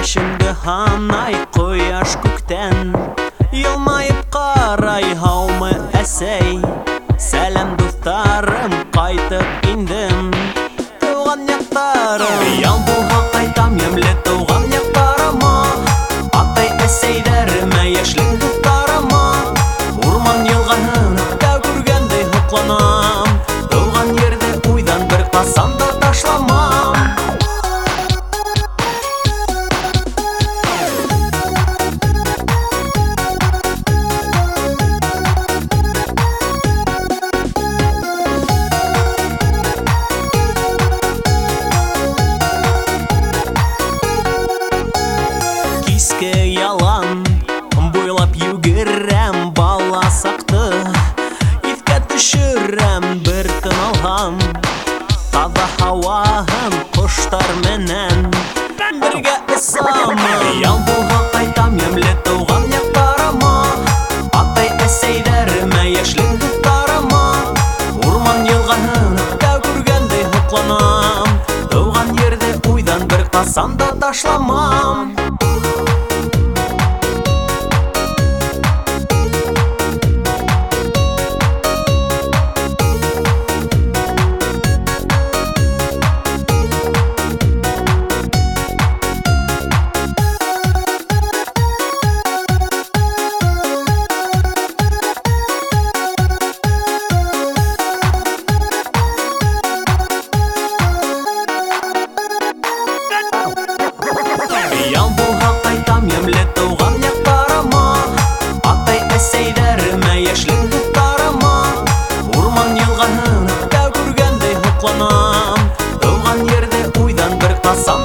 Яшімді ханай қояш көктен, елмайып қарай хаумы әсей. Сәлем достарым, қайтып индім туған яқтарым. Ямбуға қайтам емле туған яқтарыма, атай әсейдеріме яшлік достарыма. Урман елғанын дәу көргендей хуқланам, туған ерде уйдан бір қасан да ташламам. Ялан бойлап югерем бала сақты, итке түшірем бір тын алғам. Таза хауаһын құштар менен бірге ысамын. Ямбуға қайтам емле туған яқтарыма, атай әсейдеріме яшлік достарыма. Урман елғанын дәу көргендей хуқланам, туған ерде уйдан бір қасан да ташламам. Ямбуға қайтам емле туған яқтарыма, атай әсейдеріме яшлік достарыма. Урман елғанын дәу көргендей хуқланам, туған ерде уйдан бір қасан